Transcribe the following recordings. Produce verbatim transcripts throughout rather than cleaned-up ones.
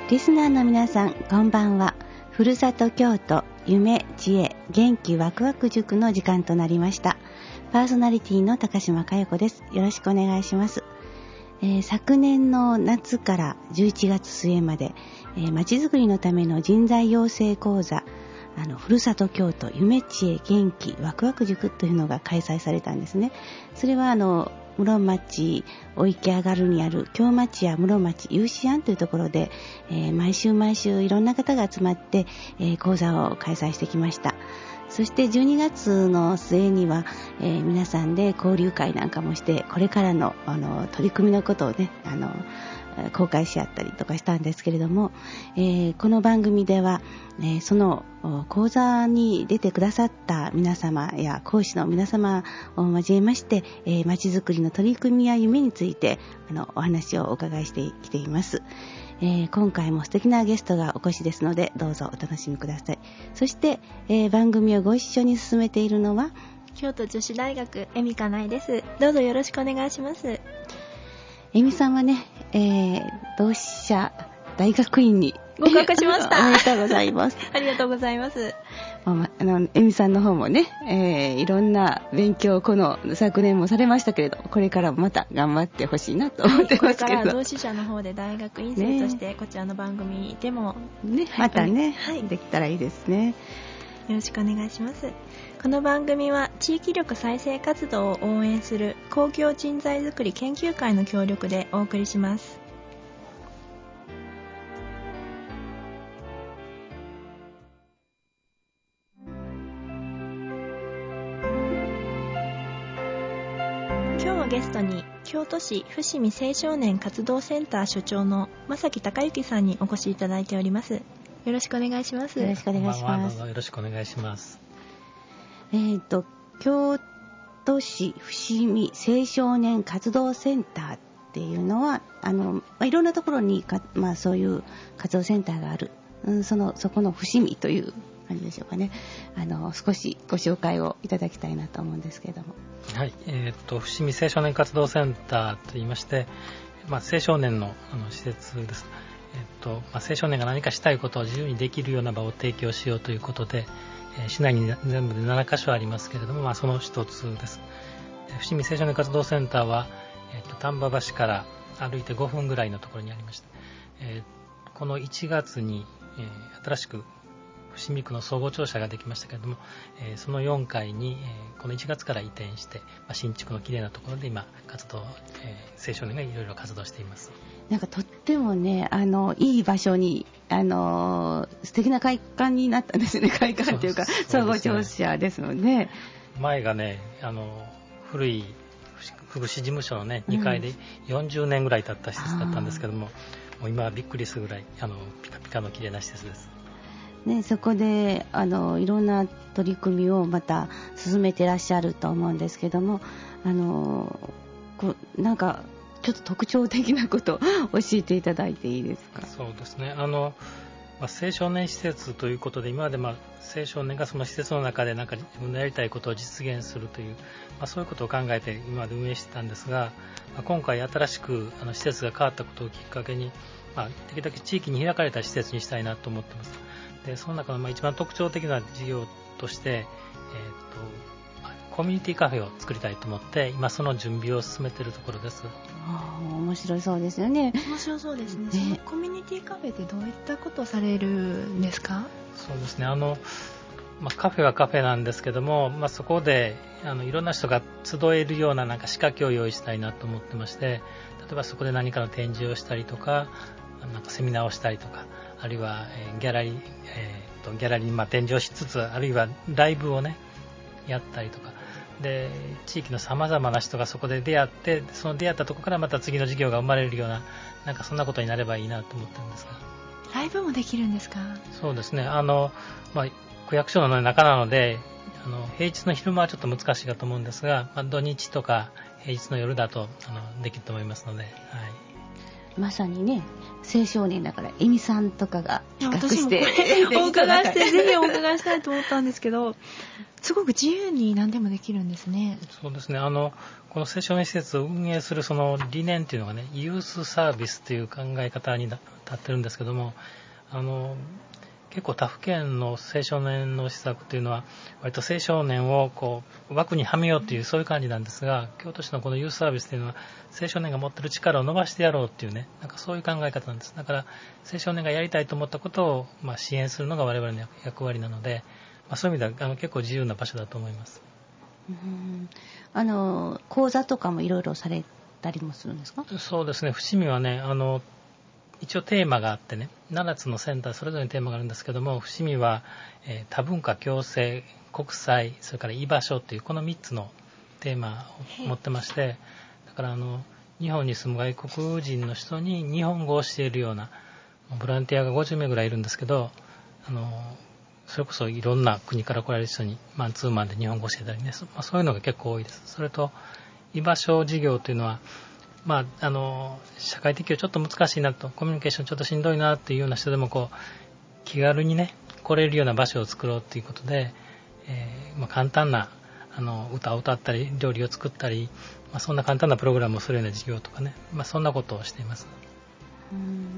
リスナーの皆さん、こんばんは。ふるさと京都夢知恵元気ワクワク塾の時間となりました。パーソナリティの高島佳代子です。よろしくお願いします。えー、昨年の夏からじゅういちがつ末まで、えー、まちづくりのための人材養成講座、あのふるさと京都夢知恵元気ワクワク塾というのが開催されたんですね。それはあの室町お池上がるにある京町や室町有志庵というところで、えー、毎週毎週いろんな方が集まって、えー、講座を開催してきました。そしてじゅうにがつの末には、えー、皆さんで交流会なんかもして、これからの、あの取り組みのことをね、あの公開し合ったりとかしたんですけれども、えー、この番組では、えー、その講座に出てくださった皆様や講師の皆様を交えまして、えー、まちづくりの取り組みや夢についてあのお話をお伺いしてきています。えー、今回も素敵なゲストがお越しですので、どうぞお楽しみください。そして、えー、番組をご一緒に進めているのは京都女子大学恵美香奈です。どうぞよろしくお願いします。 恵美さんはね、えー、同志社大学院に合格しました。 おめでとうございます。 ありがとうございます。 あの恵美さんの方もね、えー、いろんな勉強をこの昨年もされましたけれど、これからもまた頑張ってほしいなと思ってますけど、はい、 これから同志社の方で大学院生として、ね、こちらの番組でも、 ね、またね、はい、できたらいいですね。 よろしくお願いします。この番組は地域力再生活動を応援する公共人材づくり研究会の協力でお送りします。今日はゲストに京都市伏見青少年活動センター所長の正木孝之さんにお越しいただいております。よろしくお願いします。 よろしくお願いします。 よろしくお願いします。 えーと、京都市伏見青少年活動センターっていうのは、あのいろんなところにか、まあ、そういう活動センターがある、うん、そのそこの伏見という感じでしょうかね。あの少しご紹介をいただきたいなと思うんですけれども。 はい、えーと、伏見青少年活動センターといいまして、まあ、青少年 の, あの施設です。えーとまあ、青少年が何かしたいことを自由にできるような場を提供しようということで、えー、市内に全部でななかしょありますけれども、まあ、その一つです。伏見青少年活動センターは、えーと、丹波橋から歩いてごふんぐらいのところにありまして、えー、このいちがつに、えー、新しく伏見区の総合庁舎ができましたけれども、えー、そのよんかいに、えー、このいちがつから移転して、まあ、新築のきれいなところで今活動、えー、青少年がいろいろ活動しています。 なんかとってもね、あのいい場所に、あの素敵な会館になったんですよね。会館というか総合庁舎ですので、ね、 前がね、あの古い福祉事務所の、ね、にかいでよんじゅうねんぐらい経った施設だったんですけども、うん、もう今はびっくりするぐらいあのピカピカのきれいな施設です。 ね、そこであのいろんな取り組みをまた進めていらっしゃると思うんですけども、あのこうなんかちょっと特徴的なことを教えていただいていいですか。 そうですね、あの、まあ、青少年施設ということで、今まで、まあ、青少年がその施設の中でなんか自分のやりたいことを実現するという、まあ、そういうことを考えて今まで運営してたんですが、まあ、今回新しくあの施設が変わったことをきっかけに、まあ、できるだけ地域に開かれた施設にしたいなと思ってます。でその中のまあ一番特徴的な事業として、えー、とコミュニティカフェを作りたいと思って今その準備を進めているところです。 あ、面白そうですよね。 面白そうですね。ね、そのコミュニティカフェってどういったことをされるんですか。 そうですね、あの、まあ、カフェはカフェなんですけども、まあ、そこであのいろんな人が集えるようななんか仕掛けを用意したいなと思ってまして、例えばそこで何かの展示をしたりとか、なんかセミナーをしたりとか、あるいは、えー、ギャラリー、えー、とギャラリーにまあ展示をしつつ、あるいはライブをねやったりとかで、地域のさまざまな人がそこで出会って、その出会ったところからまた次の事業が生まれるような、なんかそんなことになればいいなと思ってるんですが。 ライブもできるんですか。そうですね、 あの、まあ、区役所の中なので、あの平日の昼間はちょっと難しいかと思うんですが、まあ、土日とか平日の夜だとあのできると思いますので、はい。 まさにね青少年だからエミさんとかが企画してお伺いしてぜひお伺いしたいと思ったんですけど、すごく自由に何でもできるんですね。 そうですね。あのこの青少年施設を運営するその理念というのがね、ユースサービスという考え方に立ってるんですけども、あの結構他府県の青少年の施策というのは割と青少年をこう枠にはめようというそういう感じなんですが、京都市のこのユースサービスというのは青少年が持っている力を伸ばしてやろうというね、なんかそういう考え方なんです。だから青少年がやりたいと思ったことをまあ支援するのが我々の役割なので、まあ、そういう意味ではあの結構自由な場所だと思います。 うん、あの講座とかもいろいろされたりもするんですか？ そうですね。伏見はね、あの一応テーマがあってね、ななつのセンターそれぞれにテーマがあるんですけども、伏見は、えー、多文化共生、国際、それから居場所というこのみっつのテーマを持ってまして、だからあの日本に住む外国人の人に日本語を教えるようなボランティアがごじゅうめいぐらいいるんですけど、あのそれこそいろんな国から来られる人にマンツーマンで日本語を教えたりね、そ、まあ、そういうのが結構多いです。それと居場所事業というのは、まあ、あの社会適応ちょっと難しいなと、コミュニケーションちょっとしんどいなっていうような人でもこう気軽にね来れるような場所を作ろうということで、えーまあ、簡単なあの歌を歌ったり料理を作ったり、まあ、そんな簡単なプログラムをするような事業とかね、まあ、そんなことをしています。 うん、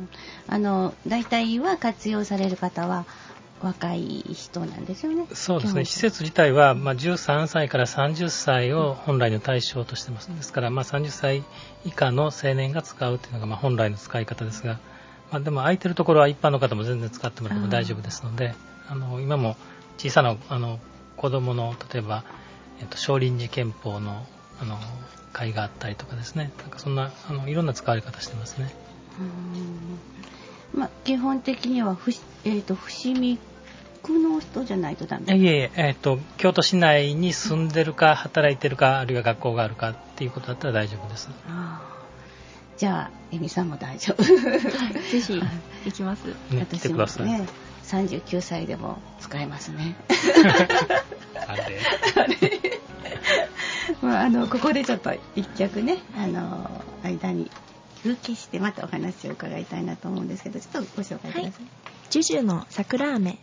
あの大体は活用される方は若い人なんですよね。 そうですね。施設自体は、まあ、じゅうさんさいからさんじゅっさいを本来の対象としてます。ですから、まあ、さんじゅっさい以下の青年が使うというのが、まあ、本来の使い方ですが、まあ、でも空いてるところは一般の方も全然使ってもらっても大丈夫ですので、あの今も小さなあの子どもの例えば、えっと、少林寺拳法のあの会があったりとかですね、なんかそんなあのいろんな使われ方してますね。 うん、まあ、基本的にはふ、えーと、伏見区の人じゃないとダメ。 いえいえ、えーと、京都市内に住んでるか働いてるかあるいは学校があるかっていうことだったら大丈夫です。 あ、じゃあエミさんも大丈夫。 ぜひ行きます。 ね、来てください。 ね、さんじゅうきゅうさいでも使えますね。 あれあれまあ、あのここでちょっと一曲ね、あの間に休憩してまたお話を伺いたいなと思うんですけど、ちょっとご紹介ください。はい、 ジュジュの桜飴。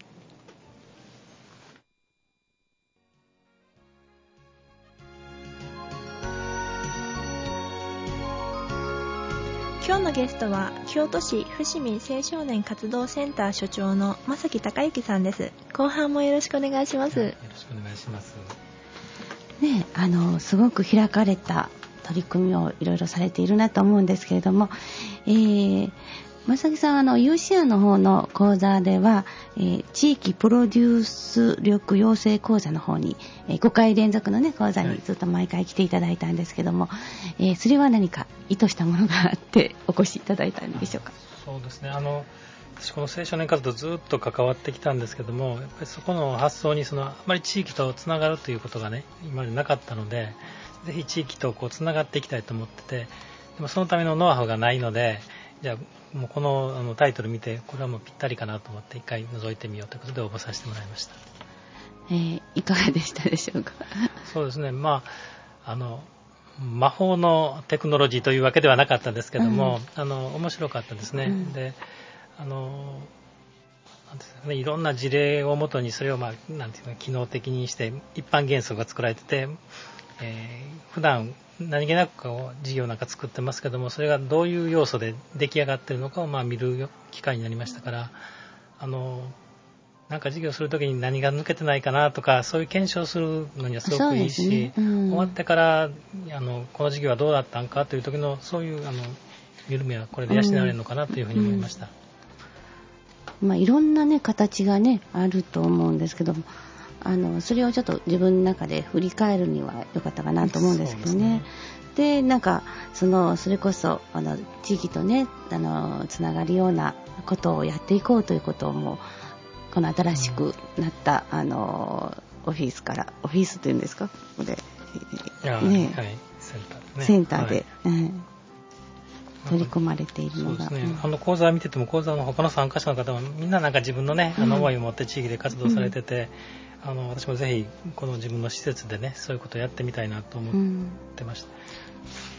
今日のゲストは京都市伏見青少年活動センター所長の正木孝之さんです。後半もよろしくお願いします。 よろしくお願いします。 ね、あのすごく開かれた取り組みをいろいろされているなと思うんですけれども、えー、正木さんはあのユーシーアーの方の講座では、えー、地域プロデュース力養成講座の方に、えー、ごかい連続の、ね、講座にずっと毎回来ていただいたんですけども、はい、えー、それは何か意図したものがあってお越しいただいたんでしょうか？ そうですね。あの私この青少年活動ずっと関わってきたんですけども、やっぱりそこの発想にそのあまり地域とつながるということがね今までなかったので、ぜひ地域とこうつながっていきたいと思ってて、でもそのためのノウハウがないので、じゃあもうこ の, あのタイトル見てこれはもうぴったりかなと思って一回覗いてみようということで応募させてもらいました。 えー、いかがでしたでしょうか？そうですね、 まああの魔法のテクノロジーというわけではなかったですけども、うん、あの面白かったですね。うん、であのなんですかね、いろんな事例をもとにそれを、まあ、なんていうか機能的にして一般原則が作られてて、えー、普段何気なくこう事業なんか作ってますけども、それがどういう要素で出来上がっているのかをまあ見る機会になりましたから、あのなんか事業するときに何が抜けてないかなとか、そういう検証するのにはすごくいいし、ね、うん、終わってからあのこの事業はどうだったのかという時のそういうあの緩みはこれで養われるのかなというふうに思いました。 うんうん、まあ、いろんな、ね、形が、ね、あると思うんですけども、あのそれをちょっと自分の中で振り返るには良かったかなと思うんですけどね。で、なんかそのそれこそあの地域とねあのつながるようなことをやっていこうということをもうこの新しくなった、うん、あのオフィスからオフィスというんですか、ここで、 ね、はい、センターで、ね、 センターで、はい、うん、取り込まれているのが、 そうですね、うん、この講座を見てても講座の他の参加者の方もみんななんか自分のね、うん、あの思いを持って地域で活動されてて、うん、あの私もぜひこの自分の施設でねそういうことをやってみたいなと思ってました。 うん、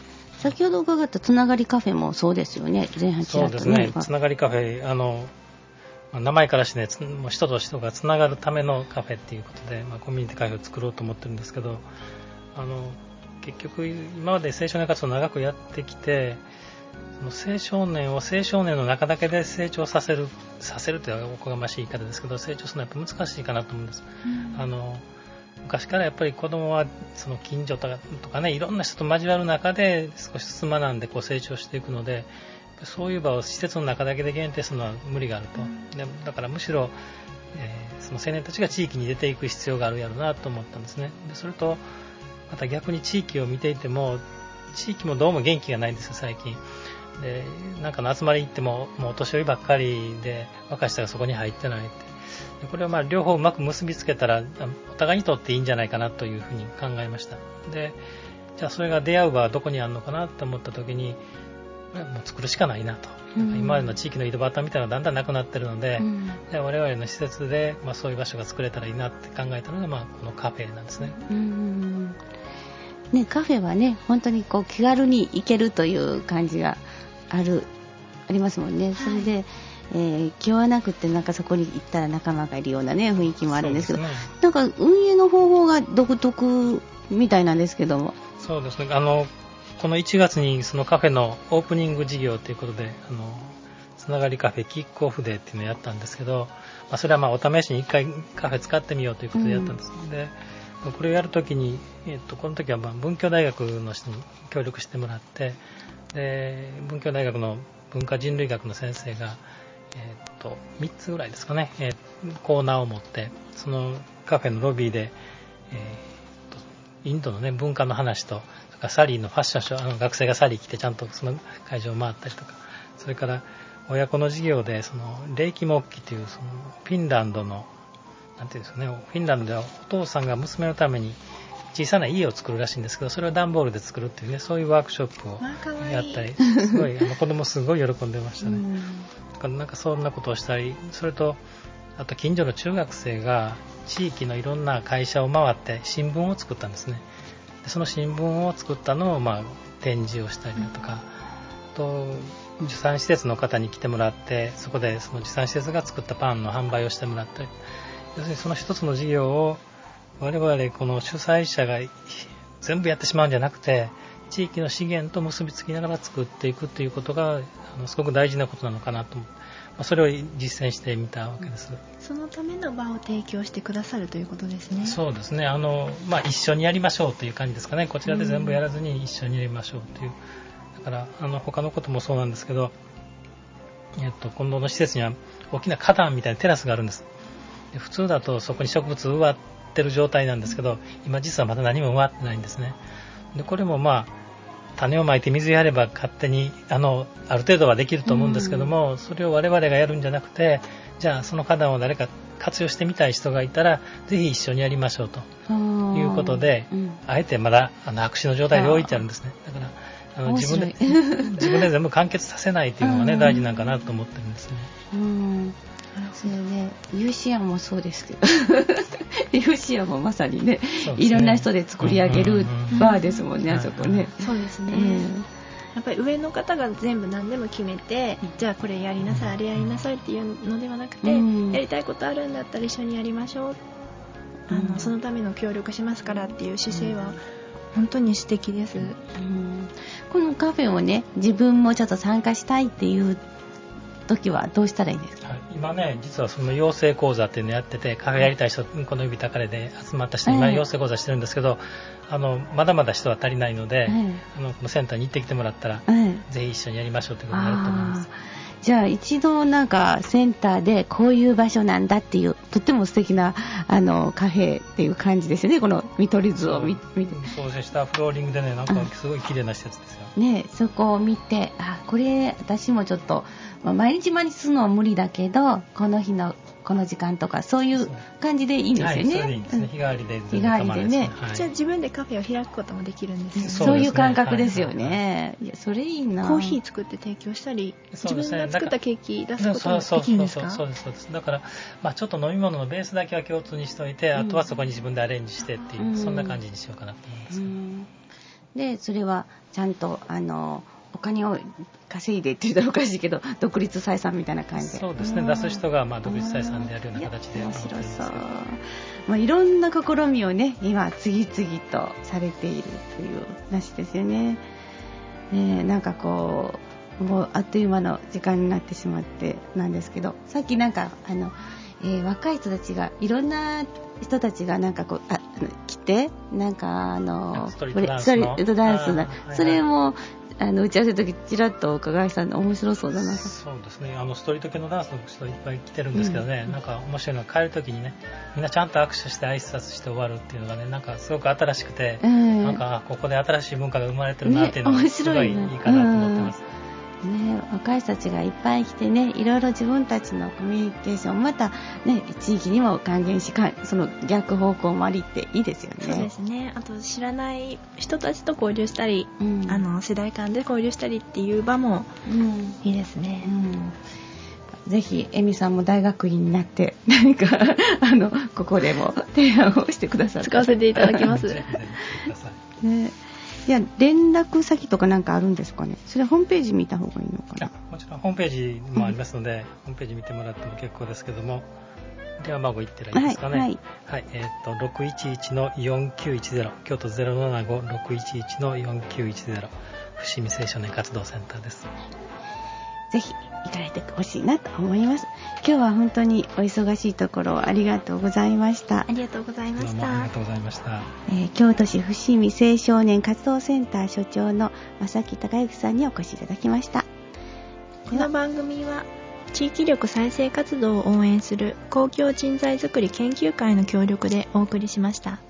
先ほど伺ったつながりカフェもそうですよね。前半ちらっとね。 そうですね。つながりカフェ、あの名前からしてね、もう人と人がつながるためのカフェっていうことで、まあ、コミュニティカフェを作ろうと思ってるんですけど、あの結局今まで青少年活動を長くやってきて、その青少年を青少年の中だけで成長させるさせるというのはおこがましい言い方ですけど、成長するのはやっぱ難しいかなと思うんです。うん、あの昔からやっぱり子供はその近所とか、とかね、いろんな人と交わる中で少しずつ学んでこう成長していくので、そういう場を施設の中だけで限定するのは無理があると。でだからむしろ、えー、その青年たちが地域に出ていく必要があるやろうなと思ったんですね。でそれとまた逆に地域を見ていても、地域もどうも元気がないんですよ最近。でなんかの集まり行ってももうお年寄りばっかりで、若い人がそこに入ってないって。でこれはまあ両方うまく結びつけたらお互いにとっていいんじゃないかなというふうに考えました。でじゃあそれが出会う場はどこにあるのかなと思った時に、もう作るしかないなと。うん、今までの地域の井戸端みたいなのがだんだんなくなってるので、うん、じゃあ我々の施設で、まあ、そういう場所が作れたらいいなって考えたのが、まあ、このカフェなんですね。 うんね、カフェはね、本当にこう気軽に行けるという感じがあるありますもんね。それで、はい、えー、気負わなくてなんかそこに行ったら仲間がいるようなね雰囲気もあるんですけど、ね、なんか運営の方法が独特みたいなんですけども。 そうですね。あのこのいちがつにそのカフェのオープニング事業ということで、あのつながりカフェキックオフデーっていうのをやったんですけど、まあ、それはまあお試しにいっかいカフェ使ってみようということでやったんです。うん、でこれをやるときに、えっと、この時はまあ文教大学の人に協力してもらって、で文教大学の文化人類学の先生が、えっと、みっつぐらいですかね、えー、コーナーを持ってそのカフェのロビーで、えー、っとインドの、ね、文化の話とサリーのファッションショー、あの学生がサリー着てちゃんとその会場を回ったりとか、それから親子の授業でその霊気木器というそのフィンランドのなんていうんですかね、フィンランドではお父さんが娘のために小さな家を作るらしいんですけど、それを段ボールで作るっていうね、そういうワークショップをやったり、すごいあの子供すごい喜んでましたね。だからなんかそんなことをしたり、それとあと近所の中学生が地域のいろんな会社を回って新聞を作ったんですね。その新聞を作ったのをまあ展示をしたりだとか、うん、と受産施設の方に来てもらって、そこでその受産施設が作ったパンの販売をしてもらったり、要するにその一つの事業を我々この主催者が全部やってしまうんじゃなくて、地域の資源と結びつきながら作っていくということがあのすごく大事なことなのかなと思って、まあ、それを実践してみたわけです。 そのための場を提供してくださるということですね。 そうですね。あの、まあ、一緒にやりましょうという感じですかね。こちらで全部やらずに一緒にやりましょうという。だからあの他のこともそうなんですけど、えっと、今度の施設には大きな花壇みたいなテラスがあるんです。で普通だとそこに植物植わってる状態なんですけど、今実はまだ何も植わってないんですね。でこれもまあ種をまいて水やれば勝手に あのある程度はできると思うんですけども、うん、それを我々がやるんじゃなくて、じゃあその花壇を誰か活用してみたい人がいたらぜひ一緒にやりましょうということで、うん、あえてまだあの白紙の状態で置いてあるんですね。だからあの自分で自分で全部完結させないというのがね大事なんかなと思ってるんですね。 うん、それね、ユーシーアもそうですけどユーシーアもまさに ね, ねいろんな人で作り上げるバーですもんね、あそこね。 そうですね、うん、やっぱり上の方が全部何でも決めて、うん、じゃあこれやりなさい、うん、あれやりなさいっていうのではなくて、うん、やりたいことあるんだったら一緒にやりましょう、あの、うん、そのための協力しますからっていう姿勢は本当に素敵です、うん、 このカフェをね自分もちょっと参加したいっていう時はどうしたらいいですか？ 今ね、実はその養成講座っていうのをやってて、カフェやりたい人、この指たかれで集まった人に今養成講座してるんですけど、あのまだまだ人は足りないので、あのこのセンターに行ってきてもらったら、ぜひ一緒にやりましょうということになると思います。 じゃあ一度なんかセンターでこういう場所なんだっていうとっても素敵なあのカフェっていう感じですね。この見取り図を見て、 そうでしたフローリングでね、なんかすごい綺麗な施設ですよね。そこを見て、あ、これ私もちょっと、まあ、毎日毎日するのは無理だけど、この日のこの時間とかそういう感じでいいんですよね。 はい、それでいいですね、うん、日替わりで日替わりでね、 はい、じゃあ自分でカフェを開くこともできるんですよね。 そういう感覚ですよね、はいはいはい、いやそれいいな。 コーヒー作って提供したり、自分が作ったケーキ出すこともできるんですか？ そうですそうです。だから、まあ、ちょっと飲み物のベースだけは共通にしておいて、うん、あとはそこに自分でアレンジしてっていう、うん、そんな感じにしようかなと思います、うん、 でそれはちゃんとあのお金を稼いでって言ったらおかしいけど独立採算みたいな感じで。 そうですね、出す人がまあ独立採算でやるような形でやってるんですけど、 まあ、いろんな試みをね今次々とされているという話ですよね。ね、なんかこうもうあっという間の時間になってしまってなんですけど、さっきなんかあの、えー、若い人たちがいろんな人たちがなんかこうあ来てなんかあのストリートダンスのストリートダンスだ、 はいはい、 それもあの打ち合わせの時ちらっとお伺いしたんで面白そうだな。 そうですね、あのストリート系のダンスの人いっぱい来てるんですけどね、 うん、 なんか面白いのは帰る時にねみんなちゃんと握手して挨拶して終わるっていうのがねなんかすごく新しくて、 えー、 なんかここで新しい文化が生まれてるなっていうのがね、 すごいいいかなと思ってます、 ね、若い人たちがいっぱい来てねいろいろ自分たちのコミュニケーションまた、ね、地域にも還元しかその逆方向もありっていいですよね。 そうですね、あと知らない人たちと交流したり、うん、あの世代間で交流したりっていう場もいいですね、 うん、ぜひエミさんも大学院になって何かあのここでも提案をしてくださる。 使わせていただきますね、いや連絡先とかなんかあるんですかね。それホームページ見た方がいいのかな。 もちろんホームページもありますので、うん、ホームページ見てもらっても結構ですけども、電話番号言ってらいいですかね。はい、はいはい、えー、っと ろくいちいちのよんきゅういちゼロ 京都 ゼロななご ろくいちいちのよんきゅういちゼロ 伏見青少年活動センターです。 ぜひ行かれてほしいなと思います。今日は本当にお忙しいところありがとうございました。 ありがとうございました。 どうもありがとうございました。 えー、京都市伏見青少年活動センター所長の正木孝之さんにお越しいただきました。 この番組は地域力再生活動を応援する公共人材づくり研究会の協力でお送りしました。